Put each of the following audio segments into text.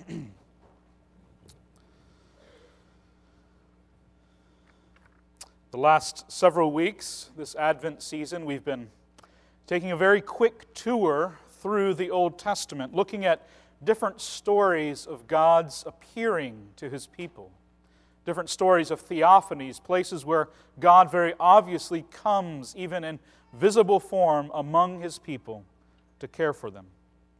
The last several weeks, this Advent season, we've been taking a very quick tour through the Old Testament, looking at different stories of God's appearing to His people, different stories of theophanies, places where God very obviously comes, even in visible form, among His people to care for them.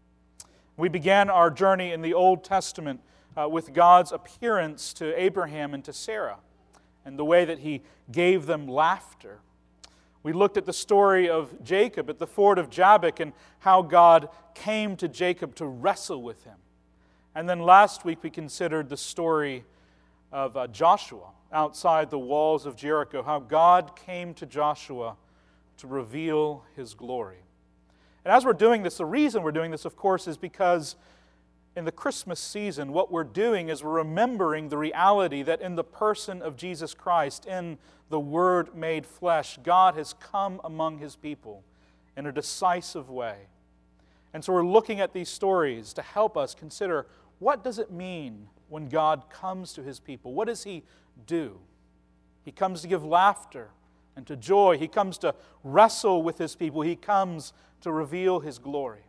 We began our journey in the Old Testament with God's appearance to Abraham and to Sarah, and the way that He gave them laughter. We looked at the story of Jacob at the ford of Jabbok and how God came to Jacob to wrestle with him. And then last week we considered the story of Joshua outside the walls of Jericho, how God came to Joshua to reveal His glory. And as we're doing this, the reason we're doing this, of course, is because in the Christmas season, what we're doing is we're remembering the reality that in the person of Jesus Christ, in the Word made flesh, God has come among His people in a decisive way. And so we're looking at these stories to help us consider, what does it mean when God comes to His people? What does He do? He comes to give laughter and to joy. He comes to wrestle with His people. He comes to reveal His glory.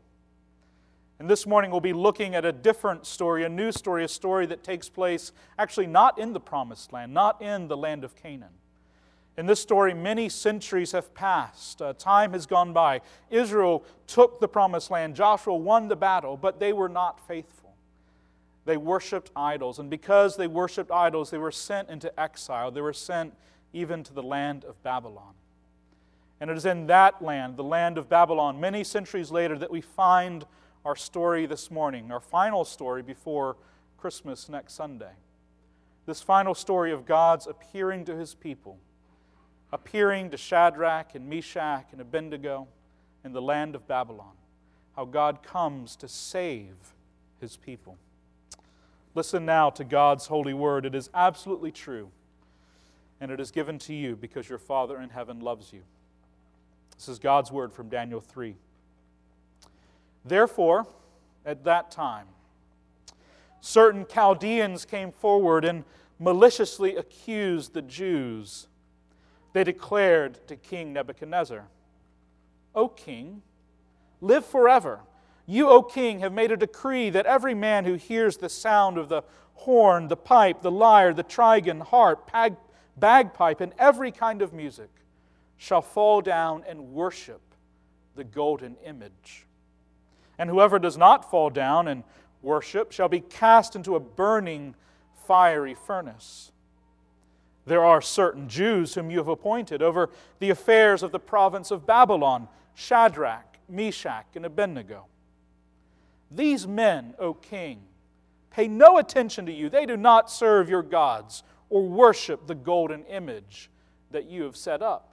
And this morning we'll be looking at a different story, a new story, a story that takes place actually not in the Promised Land, not in the land of Canaan. In this story, many centuries have passed. Time has gone by. Israel took the Promised Land. Joshua won the battle, but they were not faithful. They worshipped idols, and because they worshipped idols, they were sent into exile. They were sent even to the land of Babylon. And it is in that land, the land of Babylon, many centuries later, that we find our story this morning, our final story before Christmas next Sunday. This final story of God's appearing to His people, appearing to Shadrach and Meshach and Abednego in the land of Babylon, how God comes to save His people. Listen now to God's holy word. It is absolutely true, and it is given to you because your Father in heaven loves you. This is God's word from Daniel 3. Therefore, at that time, certain Chaldeans came forward and maliciously accused the Jews. They declared to King Nebuchadnezzar, "O king, live forever. You, O king, have made a decree that every man who hears the sound of the horn, the pipe, the lyre, the trigon, harp, bagpipe, and every kind of music shall fall down and worship the golden image. And whoever does not fall down and worship shall be cast into a burning, fiery furnace. There are certain Jews whom you have appointed over the affairs of the province of Babylon, Shadrach, Meshach, and Abednego. These men, O king, pay no attention to you. They do not serve your gods or worship the golden image that you have set up."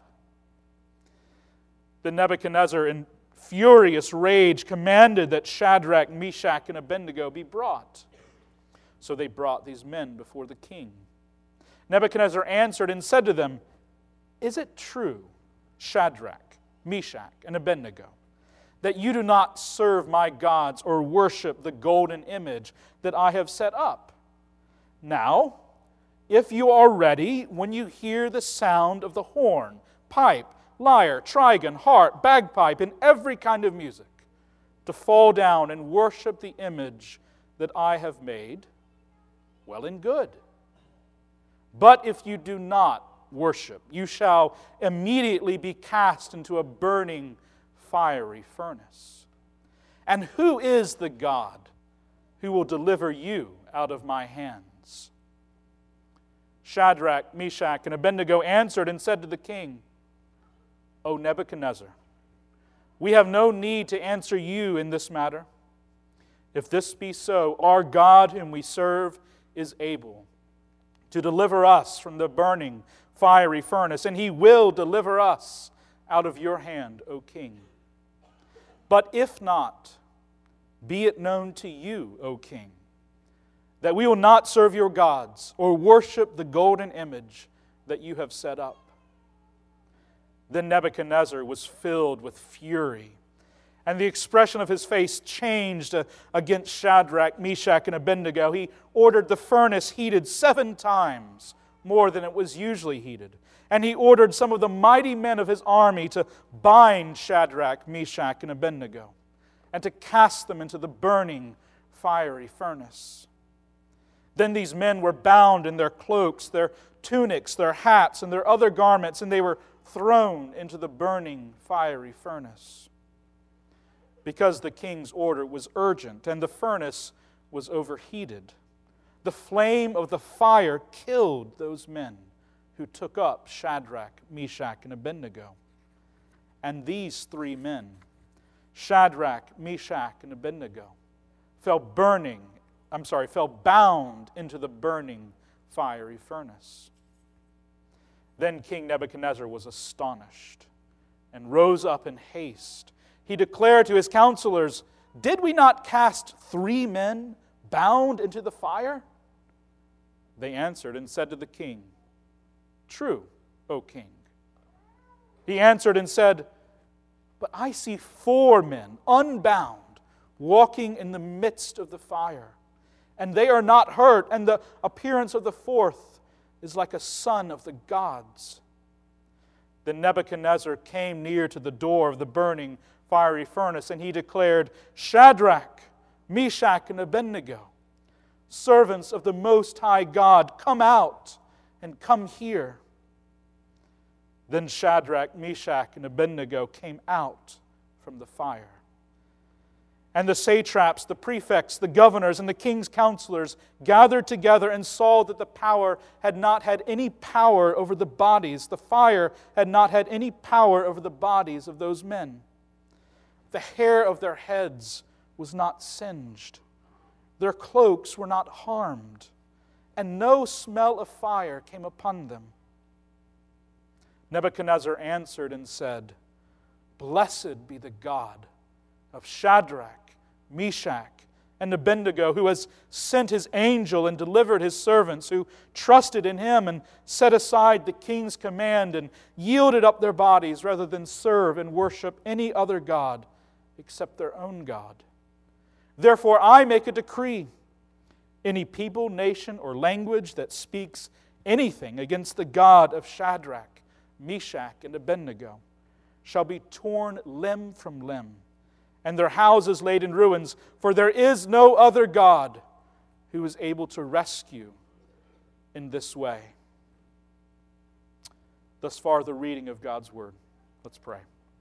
Then Nebuchadnezzar, in furious rage, commanded that Shadrach, Meshach, and Abednego be brought. So they brought these men before the king. Nebuchadnezzar answered and said to them, "Is it true, Shadrach, Meshach, and Abednego, that you do not serve my gods or worship the golden image that I have set up? Now, if you are ready, when you hear the sound of the horn, pipe, lyre, trigon, harp, bagpipe, and every kind of music, to fall down and worship the image that I have made, well and good. But if you do not worship, you shall immediately be cast into a burning, fiery furnace. And who is the God who will deliver you out of my hands?" Shadrach, Meshach, and Abednego answered and said to the king, "O Nebuchadnezzar, we have no need to answer you in this matter. If this be so, our God whom we serve is able to deliver us from the burning, fiery furnace, and He will deliver us out of your hand, O king. But if not, be it known to you, O king, that we will not serve your gods or worship the golden image that you have set up." Then Nebuchadnezzar was filled with fury, And the expression of his face changed against Shadrach, Meshach, and Abednego. He ordered the furnace heated 7 times more than it was usually heated. And he ordered some of the mighty men of his army to bind Shadrach, Meshach, and Abednego, and to cast them into the burning, fiery furnace. Then these men were bound in their cloaks, their tunics, their hats, and their other garments, and they were thrown into the burning, fiery furnace. Because the king's order was urgent and the furnace was overheated, the flame of the fire killed those men who took up Shadrach, Meshach, and Abednego. And these 3 men, Shadrach, Meshach, and Abednego, fell bound into the burning, fiery furnace. Then King Nebuchadnezzar was astonished and rose up in haste. He declared to his counselors, "Did we not cast 3 men bound into the fire?" They answered and said to the king, "True, O king." He answered and said, "But I see 4 men unbound walking in the midst of the fire, and they are not hurt, and the appearance of the 4th is like a son of the gods." Then Nebuchadnezzar came near to the door of the burning fiery furnace, and he declared, "Shadrach, Meshach, and Abednego, servants of the Most High God, come out and come here." Then Shadrach, Meshach, and Abednego came out from the fire. And the satraps, the prefects, the governors, and the king's counselors gathered together and saw that the power had not had any power over the bodies. The fire had not had any power over the bodies of those men. The hair of their heads was not singed. Their cloaks were not harmed, and no smell of fire came upon them. Nebuchadnezzar answered and said, "Blessed be the God of Shadrach, Meshach, and Abednego, who has sent his angel and delivered his servants who trusted in him and set aside the king's command and yielded up their bodies rather than serve and worship any other god except their own God. Therefore I make a decree. Any people, nation, or language that speaks anything against the God of Shadrach, Meshach, and Abednego shall be torn limb from limb, and their houses laid in ruins, for there is no other God who is able to rescue in this way." Thus far, the reading of God's Word. Let's pray.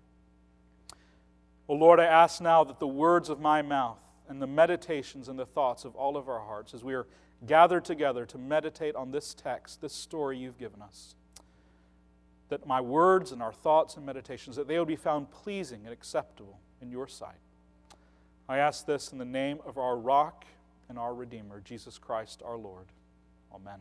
O Lord, I ask now that the words of my mouth and the meditations and the thoughts of all of our hearts, as we are gathered together to meditate on this text, this story you've given us, that my words and our thoughts and meditations, that they will be found pleasing and acceptable in your sight. I ask this in the name of our rock and our Redeemer, Jesus Christ our Lord. Amen.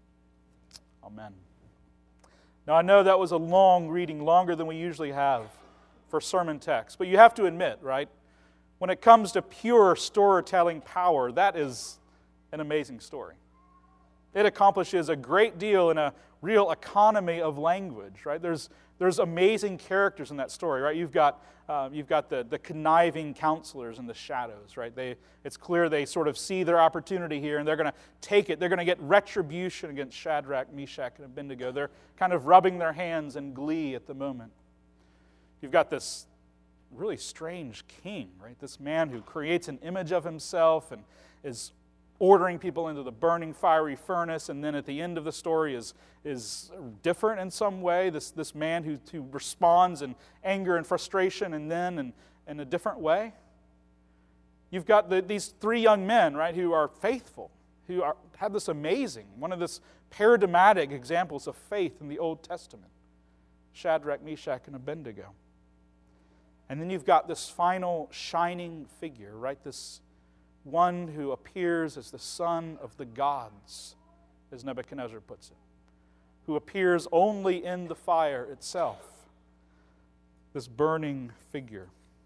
Amen. Now I know that was a long reading, longer than we usually have for sermon text, but you have to admit, right, when it comes to pure storytelling power, that is an amazing story. It accomplishes a great deal in a real economy of language, right? There's amazing characters in that story, right? You've got the conniving counselors in the shadows, right? It's clear they sort of see their opportunity here, and they're going to take it. They're going to get retribution against Shadrach, Meshach, and Abednego. They're kind of rubbing their hands in glee at the moment. You've got this really strange king, right? This man who creates an image of himself and is ordering people into the burning fiery furnace, and then at the end of the story is different in some way. This man who responds in anger and frustration, and then in a different way. You've got these 3 young men, right, who are faithful, who have this amazing, one of this paradigmatic examples of faith in the Old Testament. Shadrach, Meshach, and Abednego. And then you've got this final shining figure, right, this one who appears as the son of the gods, as Nebuchadnezzar puts it, who appears only in the fire itself, this burning figure.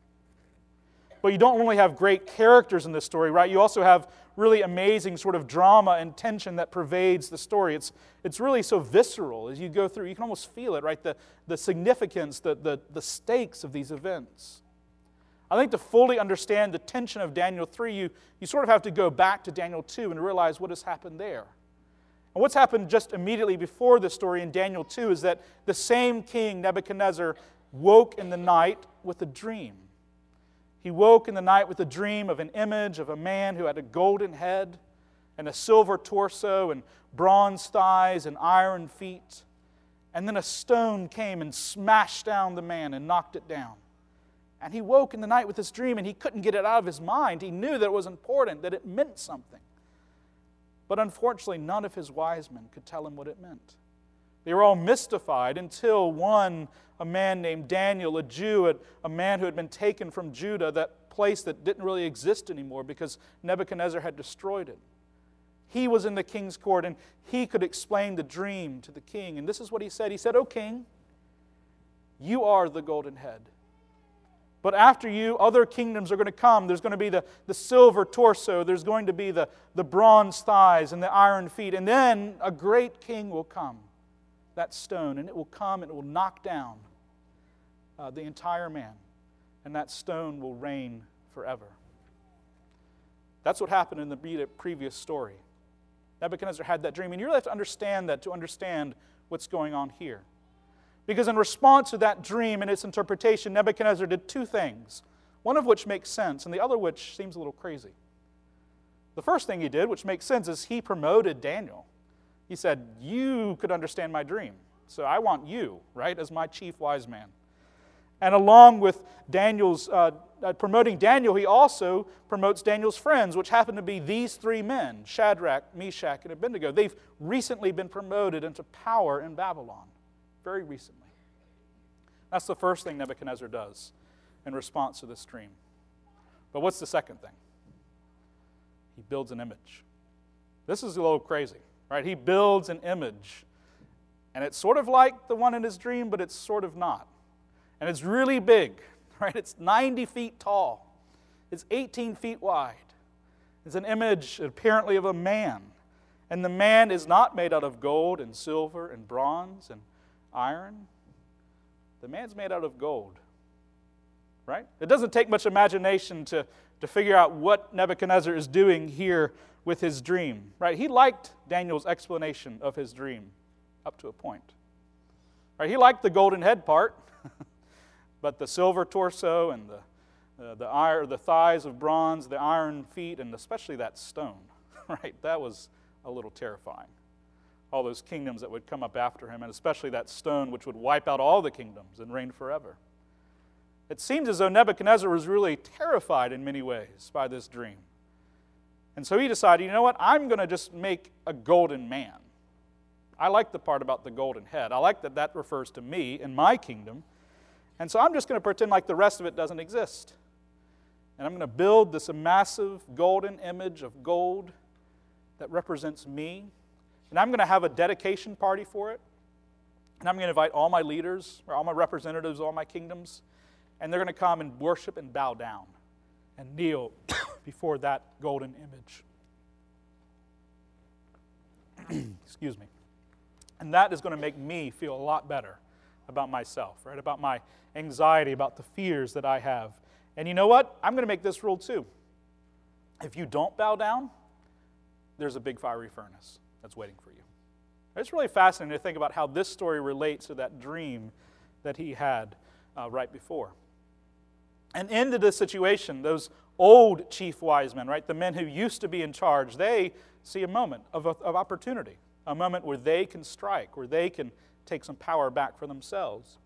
But you don't only have great characters in this story, right? You also have really amazing sort of drama and tension that pervades the story. It's really so visceral as you go through. You can almost feel it, right? The significance, the stakes of these events. I think to fully understand the tension of Daniel 3, you sort of have to go back to Daniel 2 and realize what has happened there. And what's happened just immediately before this story in Daniel 2 is that the same king, Nebuchadnezzar, woke in the night with a dream. He woke in the night with a dream of an image of a man who had a golden head and a silver torso and bronze thighs and iron feet. And then a stone came and smashed down the man and knocked it down. And he woke in the night with this dream, and he couldn't get it out of his mind. He knew that it was important, that it meant something. But unfortunately, none of his wise men could tell him what it meant. They were all mystified until one, a man named Daniel, a Jew, a man who had been taken from Judah, that place that didn't really exist anymore because Nebuchadnezzar had destroyed it. He was in the king's court, and he could explain the dream to the king. And this is what he said. He said, "O king, you are the golden head. But after you, other kingdoms are going to come. There's going to be the silver torso. There's going to be the bronze thighs and the iron feet. And then a great king will come, that stone. And it will come and it will knock down the entire man. And that stone will reign forever." That's what happened in the previous story. Nebuchadnezzar had that dream. And you really have to understand that to understand what's going on here. Because in response to that dream and its interpretation, Nebuchadnezzar did two things, one of which makes sense and the other which seems a little crazy. The first thing he did, which makes sense, is he promoted Daniel. He said, "You could understand my dream, so I want you, right, as my chief wise man." And along with Daniel's promoting Daniel, he also promotes Daniel's friends, which happen to be these three men, Shadrach, Meshach, and Abednego. They've recently been promoted into power in Babylon. Very recently. That's the first thing Nebuchadnezzar does in response to this dream. But what's the second thing? He builds an image. This is a little crazy, right? He builds an image. And it's sort of like the one in his dream, but it's sort of not. And it's really big, right? It's 90 feet tall. It's 18 feet wide. It's an image apparently of a man. And the man is not made out of gold and silver and bronze and iron. The man's made out of gold, right? It doesn't take much imagination to figure out what Nebuchadnezzar is doing here with his dream, right? He liked Daniel's explanation of his dream up to a point, right? He liked the golden head part, but the silver torso and the thighs of bronze, the iron feet, and especially that stone, right? That was a little terrifying. All those kingdoms that would come up after him, and especially that stone which would wipe out all the kingdoms and reign forever. It seems as though Nebuchadnezzar was really terrified in many ways by this dream. And so he decided, you know what, I'm going to just make a golden man. I like the part about the golden head. I like that refers to me and my kingdom. And so I'm just going to pretend like the rest of it doesn't exist. And I'm going to build this massive golden image of gold that represents me. And I'm going to have a dedication party for it. And I'm going to invite all my leaders, or all my representatives, all my kingdoms. And they're going to come and worship and bow down and kneel before that golden image. Excuse me. And that is going to make me feel a lot better about myself, right? About my anxiety, about the fears that I have. And you know what? I'm going to make this rule too. If you don't bow down, there's a big fiery furnace that's waiting for you. It's really fascinating to think about how this story relates to that dream that he had right before. And into this situation, those old chief wise men, right, the men who used to be in charge, they see a moment of opportunity, a moment where they can strike, where they can take some power back for themselves.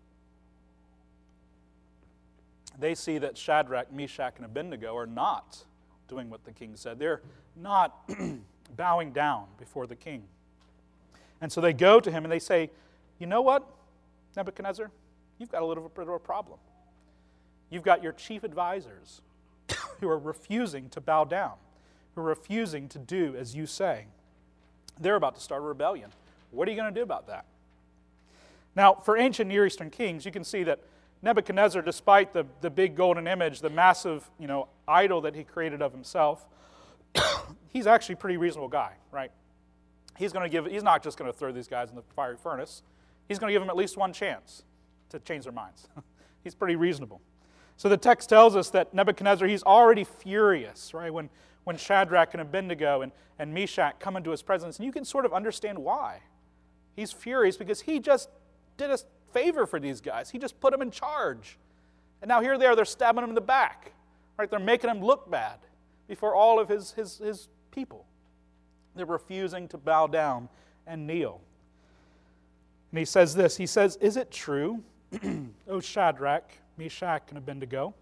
They see that Shadrach, Meshach, and Abednego are not doing what the king said. They're not bowing down before the king. And so they go to him and they say, you know what, Nebuchadnezzar, you've got a little bit of a problem. You've got your chief advisors who are refusing to bow down, who are refusing to do as you say. They're about to start a rebellion. What are you going to do about that? Now, for ancient Near Eastern kings, you can see that Nebuchadnezzar, despite the big golden image, the massive, idol that he created of himself, he's actually a pretty reasonable guy, right? He's not just going to throw these guys in the fiery furnace. He's going to give them at least one chance to change their minds. He's pretty reasonable. So the text tells us that Nebuchadnezzar, he's already furious, right? When Shadrach and Abednego and Meshach come into his presence, and you can sort of understand why. He's furious because he just did a favor for these guys. He just put them in charge. And now here they are, they're stabbing him in the back, right? They're making him look bad before all of his people. They're refusing to bow down and kneel. And he says this, he says, "Is it true, O Shadrach, Meshach, and Abednego,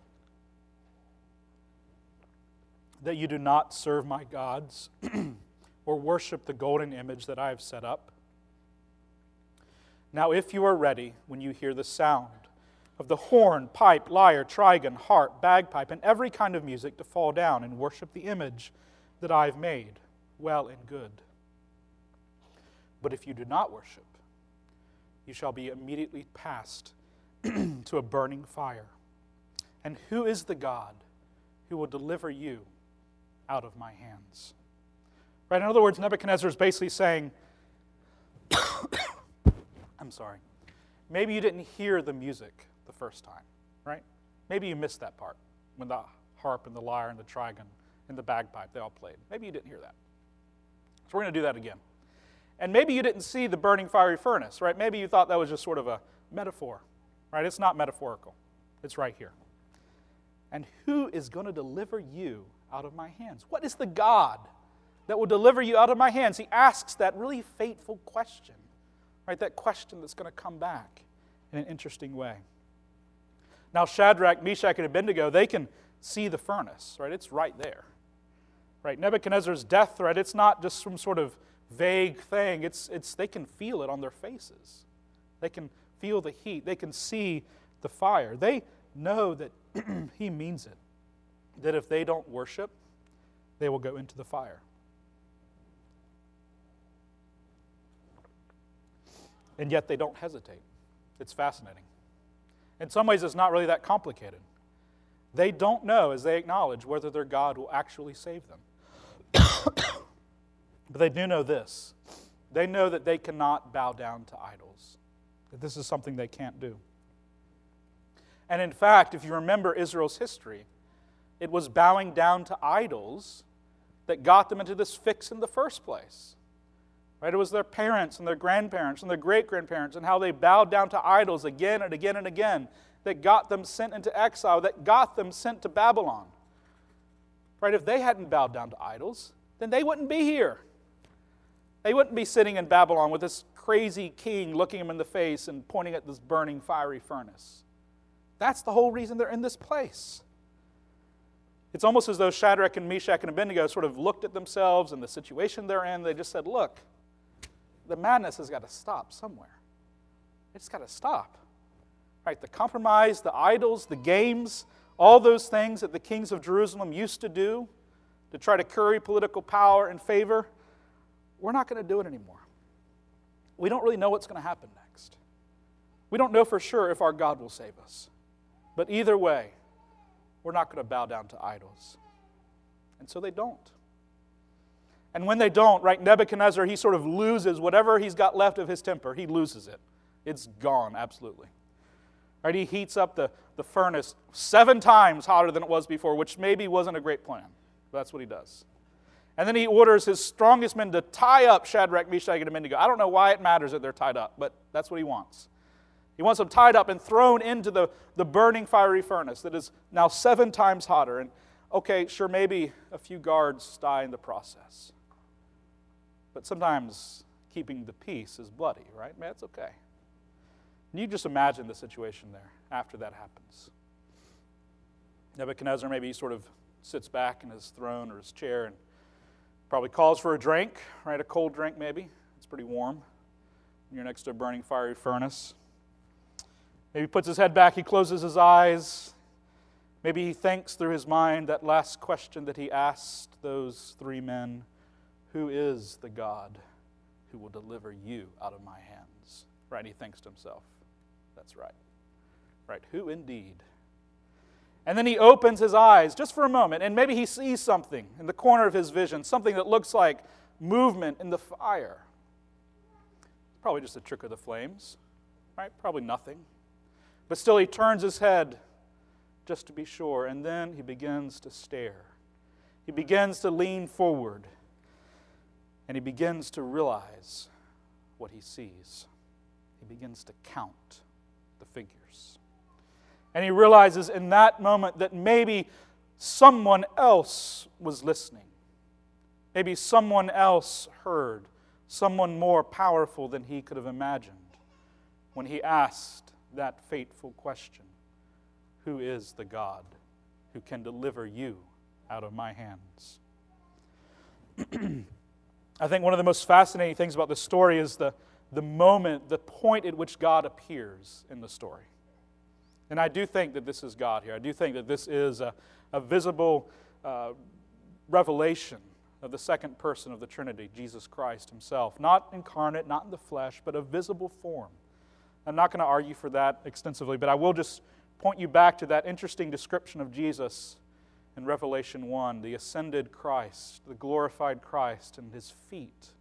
that you do not serve my gods or worship the golden image that I have set up? Now if you are ready when you hear the sound of the horn, pipe, lyre, trigon, harp, bagpipe, and every kind of music to fall down and worship the image that I have made, well and good. But if you do not worship, you shall be immediately passed to a burning fire. And who is the God who will deliver you out of my hands?" Right? In other words, Nebuchadnezzar is basically saying, I'm sorry, maybe you didn't hear the music the first time, right? Maybe you missed that part when the harp and the lyre and the trigon and the bagpipe, they all played. Maybe you didn't hear that. So we're going to do that again. And maybe you didn't see the burning fiery furnace, right? Maybe you thought that was just sort of a metaphor, right? It's not metaphorical. It's right here. And who is going to deliver you out of my hands? What is the God that will deliver you out of my hands? He asks that really fateful question, right? That question that's going to come back in an interesting way. Now, Shadrach, Meshach, and Abednego, they can see the furnace, right? It's right there, right? Nebuchadnezzar's death threat, it's not just some sort of vague thing. It's they can feel it on their faces. They can feel the heat. They can see the fire. They know that he means it, that if they don't worship, they will go into the fire. And yet they don't hesitate. It's fascinating. In some ways, it's not really that complicated. They don't know, as they acknowledge, whether their God will actually save them. But they do know this. They know that they cannot bow down to idols, that this is something they can't do. And in fact, if you remember Israel's history, it was bowing down to idols that got them into this fix in the first place. Right? It was their parents and their grandparents and their great-grandparents and how they bowed down to idols again and again and again that got them sent into exile, that got them sent to Babylon. Right? If they hadn't bowed down to idols, then they wouldn't be here. They wouldn't be sitting in Babylon with this crazy king looking them in the face and pointing at this burning fiery furnace. That's the whole reason they're in this place. It's almost as though Shadrach and Meshach and Abednego sort of looked at themselves and the situation they're in. They just said, look, the madness has got to stop somewhere. It's got to stop. Right? The compromise, the idols, the games, all those things that the kings of Jerusalem used to do to try to curry political power and favor, we're not going to do it anymore. We don't really know what's going to happen next. We don't know for sure if our God will save us. But either way, we're not going to bow down to idols. And so they don't. And when they don't, right, Nebuchadnezzar, he sort of loses whatever he's got left of his temper. He loses it. It's gone, absolutely. Right, he heats up the furnace 7 times hotter than it was before, which maybe wasn't a great plan. But that's what he does. And then he orders his strongest men to tie up Shadrach, Meshach, and Abednego. I don't know why it matters that they're tied up, but that's what he wants. He wants them tied up and thrown into the burning fiery furnace that is now 7 times hotter. And okay, sure, maybe a few guards die in the process. But sometimes keeping the peace is bloody, right? Man, it's okay. And you just imagine the situation there after that happens. Nebuchadnezzar maybe sort of sits back in his throne or his chair and probably calls for a drink, right? A cold drink maybe. It's pretty warm. You're next to a burning fiery furnace. Maybe he puts his head back, he closes his eyes. Maybe he thinks through his mind that last question that he asked those 3 men, who is the God who will deliver you out of my hands? Right? He thinks to himself, that's right. Right, who indeed? And then he opens his eyes just for a moment, and maybe he sees something in the corner of his vision, something that looks like movement in the fire. Probably just a trick of the flames, right? Probably nothing. But still he turns his head just to be sure, and then he begins to stare. He begins to lean forward, and he begins to realize what he sees. He begins to count the figures. And he realizes in that moment that maybe someone else was listening. Maybe someone else heard, someone more powerful than he could have imagined when he asked that fateful question, who is the God who can deliver you out of my hands? I think one of the most fascinating things about this story is the moment, the point at which God appears in the story. And I do think that this is God here. I do think that this is a visible revelation of the second person of the Trinity, Jesus Christ himself. Not incarnate, not in the flesh, but a visible form. I'm not going to argue for that extensively, but I will just point you back to that interesting description of Jesus in Revelation 1, the ascended Christ, the glorified Christ, and his feet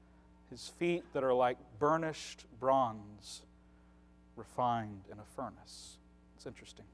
that are like burnished bronze refined in a furnace. It's interesting.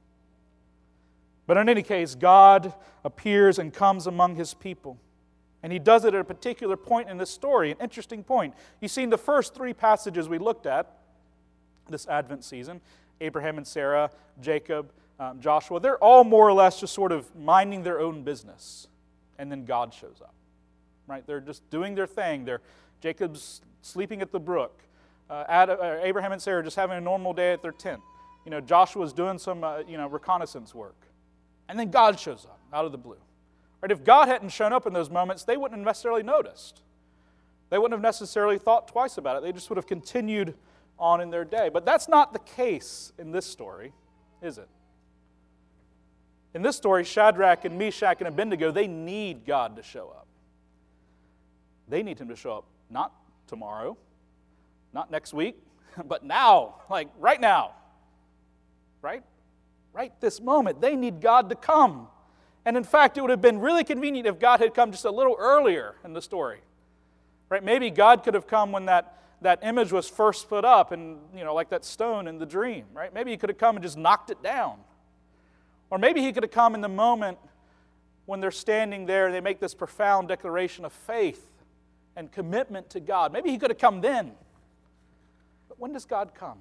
But in any case, God appears and comes among his people. And he does it at a particular point in this story, an interesting point. You've seen the first three passages we looked at this Advent season, Abraham and Sarah, Jacob, Joshua, they're all more or less just sort of minding their own business. And then God shows up. Right? They're just doing their thing. Jacob's sleeping at the brook. Abraham and Sarah just having a normal day at their tent. Joshua's doing some reconnaissance work. And then God shows up out of the blue. Right? If God hadn't shown up in those moments, they wouldn't have necessarily noticed. They wouldn't have necessarily thought twice about it. They just would have continued on in their day. But that's not the case in this story, is it? In this story, Shadrach and Meshach and Abednego, they need God to show up. They need him to show up, not tomorrow, not next week, but now, like right now. Right? Right this moment. They need God to come. And in fact, it would have been really convenient if God had come just a little earlier in the story. Right? Maybe God could have come when that image was first put up, and like that stone in the dream. Right? Maybe he could have come and just knocked it down. Or maybe he could have come in the moment when they're standing there and they make this profound declaration of faith and commitment to God. Maybe he could have come then. But when does God come?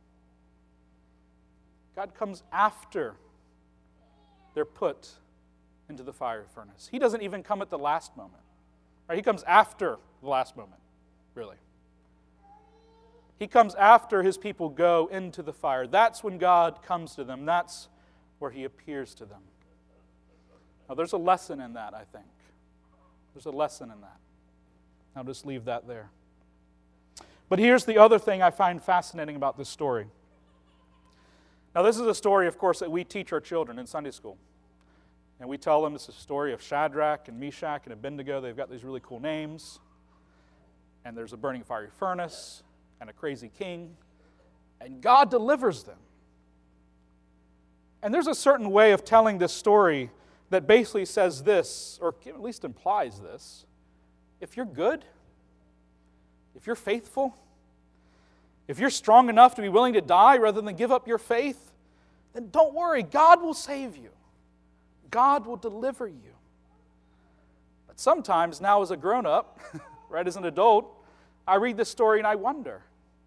God comes after they're put into the fire furnace. He doesn't even come at the last moment. Right? He comes after the last moment, really. He comes after his people go into the fire. That's when God comes to them. That's where he appears to them. Now, there's a lesson in that, I think. There's a lesson in that. I'll just leave that there. But here's the other thing I find fascinating about this story. Now, this is a story, of course, that we teach our children in Sunday school. And we tell them it's a story of Shadrach and Meshach and Abednego. They've got these really cool names. And there's a burning fiery furnace and a crazy king. And God delivers them. And there's a certain way of telling this story that basically says this, or at least implies this. If you're good, if you're faithful, if you're strong enough to be willing to die rather than give up your faith, then don't worry, God will save you. God will deliver you. But sometimes now as a grown-up, right, as an adult, I read this story and I wonder,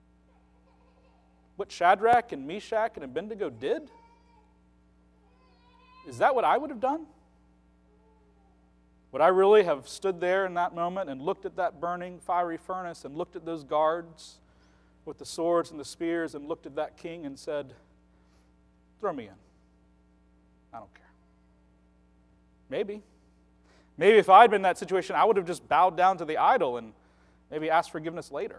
what Shadrach and Meshach and Abednego did? Is that what I would have done? Would I really have stood there in that moment and looked at that burning fiery furnace and looked at those guards with the swords and the spears and looked at that king and said, throw me in. I don't care. Maybe. Maybe if I'd been in that situation, I would have just bowed down to the idol and maybe asked forgiveness later,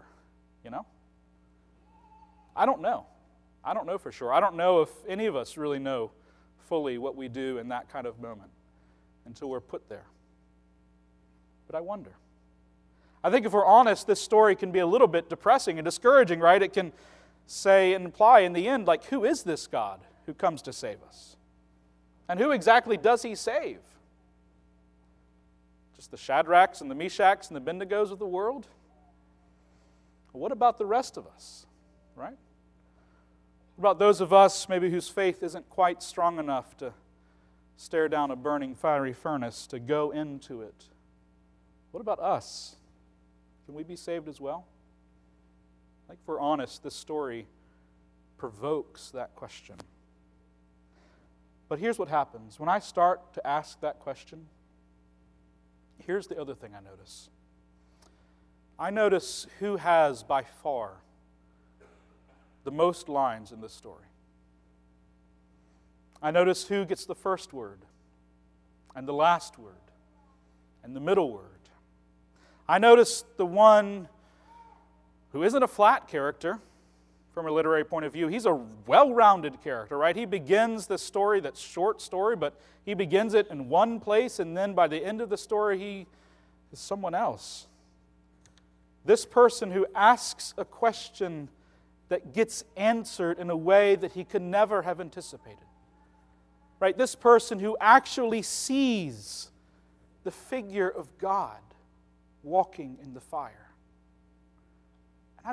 I don't know. I don't know for sure. I don't know if any of us really know fully what we do in that kind of moment until we're put there. But I wonder. I think if we're honest, this story can be a little bit depressing and discouraging, right? It can say and imply in the end, like, who is this God who comes to save us? And who exactly does he save? Just the Shadrachs and the Meshachs and the Abednegos of the world? What about the rest of us, right? What about those of us maybe whose faith isn't quite strong enough to stare down a burning fiery furnace to go into it. What about us? Can we be saved as well? I think if we're honest, this story provokes that question. But here's what happens. When I start to ask that question, here's the other thing I notice. I notice who has by far the most lines in this story. I notice who gets the first word, and the last word, and the middle word. I notice the one who isn't a flat character from a literary point of view. He's a well-rounded character, right? He begins this story, that's short story, but he begins it in one place, and then by the end of the story, he is someone else. This person who asks a question that gets answered in a way that he could never have anticipated. Right? This person who actually sees the figure of God walking in the fire. And I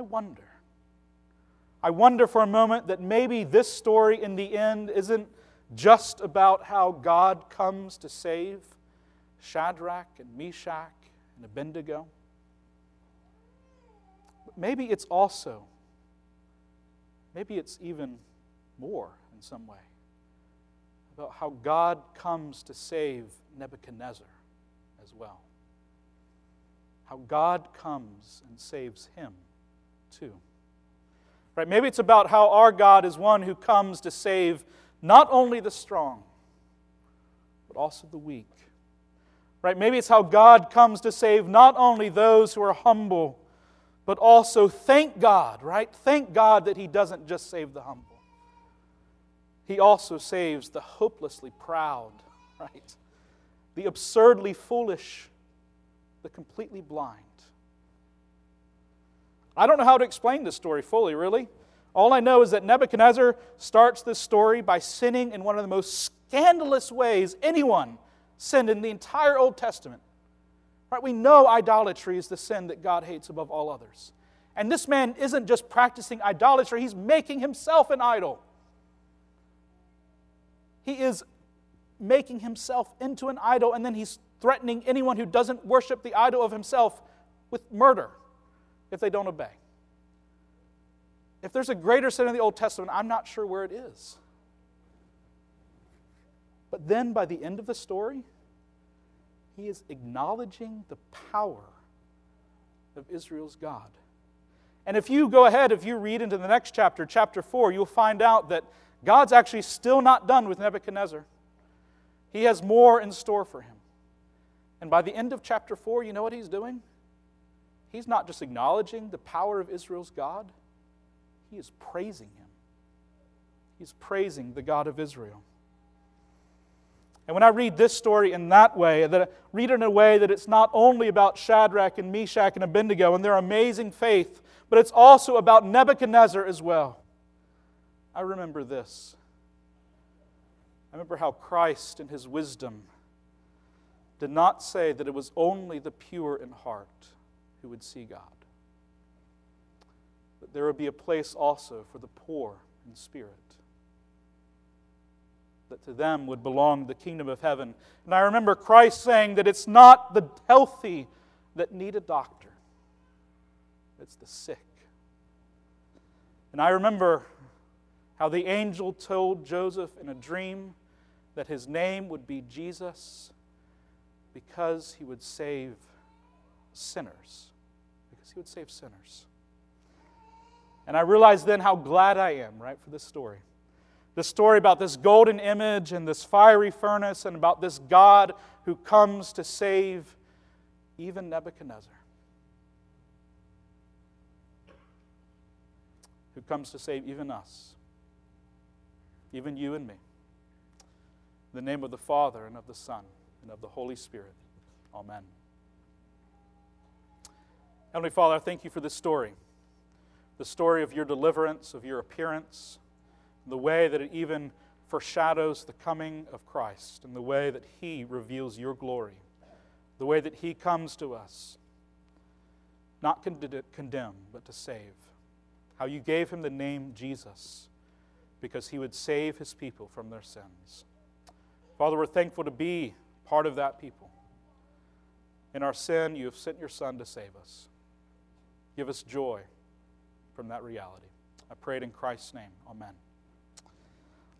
wonder for a moment that maybe this story in the end isn't just about how God comes to save Shadrach and Meshach and Abednego. But maybe it's even more in some way about how God comes to save Nebuchadnezzar as well. How God comes and saves him too. Right? Maybe it's about how our God is one who comes to save not only the strong, but also the weak. Right? Maybe it's how God comes to save not only those who are humble, but also thank God, right? Thank God that He doesn't just save the humble. He also saves the hopelessly proud, right? The absurdly foolish, the completely blind. I don't know how to explain this story fully, really. All I know is that Nebuchadnezzar starts this story by sinning in one of the most scandalous ways anyone sinned in the entire Old Testament. Right? We know idolatry is the sin that God hates above all others. And this man isn't just practicing idolatry, he's making himself an idol. He is making himself into an idol, and then he's threatening anyone who doesn't worship the idol of himself with murder if they don't obey. If there's a greater sin in the Old Testament, I'm not sure where it is. But then by the end of the story, he is acknowledging the power of Israel's God. And if you go ahead, if you read into the next chapter, chapter 4, you'll find out that God's actually still not done with Nebuchadnezzar. He has more in store for him. And by the end of chapter 4, you know what he's doing? He's not just acknowledging the power of Israel's God, he is praising him. He's praising the God of Israel. And when I read this story in that way, that I read it in a way that it's not only about Shadrach and Meshach and Abednego and their amazing faith, but it's also about Nebuchadnezzar as well. I remember this. I remember how Christ in His wisdom did not say that it was only the pure in heart who would see God. But there would be a place also for the poor in spirit. That to them would belong the kingdom of heaven. And I remember Christ saying that it's not the healthy that need a doctor. It's the sick. And I remember how the angel told Joseph in a dream that his name would be Jesus because he would save sinners. Because he would save sinners. And I realized then how glad I am, right, for this story. This story about this golden image and this fiery furnace and about this God who comes to save even Nebuchadnezzar. Who comes to save even us. Even you and me. In the name of the Father and of the Son and of the Holy Spirit. Amen. Heavenly Father, I thank you for this story. The story of your deliverance, of your appearance, the way that it even foreshadows the coming of Christ, and the way that He reveals your glory, the way that He comes to us, not to condemn, but to save. How you gave Him the name Jesus, because He would save His people from their sins. Father, we're thankful to be part of that people. In our sin, you have sent your Son to save us. Give us joy from that reality. I pray it in Christ's name. Amen.